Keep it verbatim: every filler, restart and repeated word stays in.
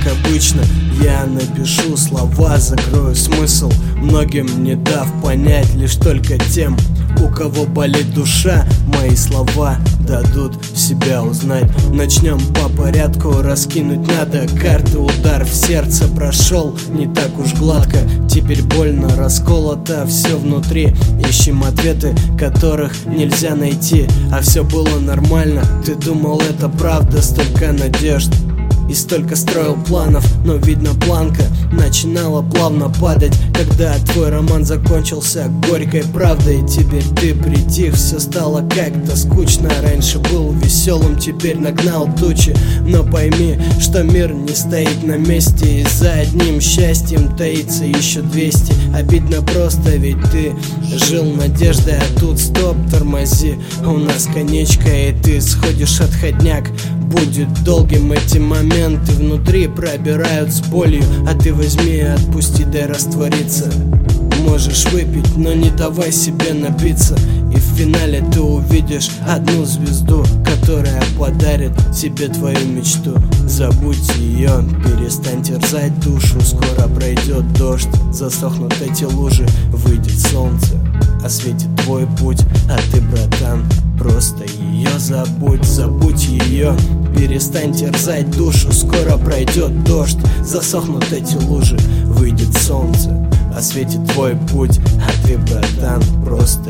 как обычно. Я напишу слова, закрою смысл, многим не дав понять, лишь только тем, у кого болит душа. Мои слова дадут себя узнать. Начнем по порядку, раскинуть надо карты. Удар в сердце прошел не так уж гладко. Теперь больно, расколото все внутри. Ищем ответы, которых нельзя найти. А все было нормально, ты думал это правда. Столько надежд и столько строил планов, но видно планка начинала плавно падать, когда твой роман закончился горькой правдой. Теперь ты притих, все стало как-то скучно. Раньше был веселым, теперь нагнал тучи. Но пойми, что мир не стоит на месте, и за одним счастьем таится еще двести. Обидно просто, ведь ты жил надеждой, а тут стоп, тормози. У нас конечка, и ты сходишь отходняк. Будет долгим эти моменты, внутри пробирают с болью. А ты возьми и отпусти, дай раствориться. Можешь выпить, но не давай себе напиться. И в финале ты увидишь одну звезду, которая подарит тебе твою мечту. Забудь ее, перестань терзать душу. Скоро пройдет дождь, засохнут эти лужи. Выйдет солнце, осветит твой путь. А ты, братан, просто ее забудь. Забудь ее, перестань терзать душу. Скоро пройдет дождь, засохнут эти лужи. Выйдет солнце, осветит твой путь. А ты, братан, просто